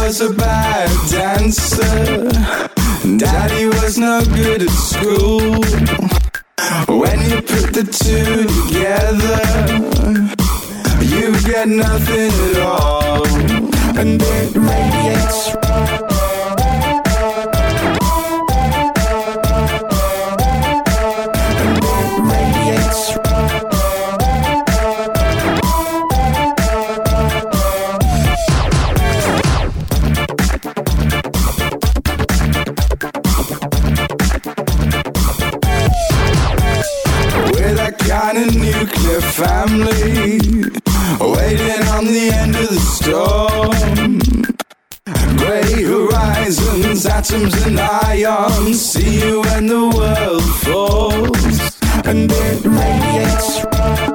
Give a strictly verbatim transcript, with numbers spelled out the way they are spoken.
was a bad dancer. Daddy was no good at school. When you put the two together, you get nothing at all. And it radiates. And it radiates. Kind of nuclear family, waiting on the end of the storm. Grey horizons, atoms and ions, see you when the world falls. And it radiates.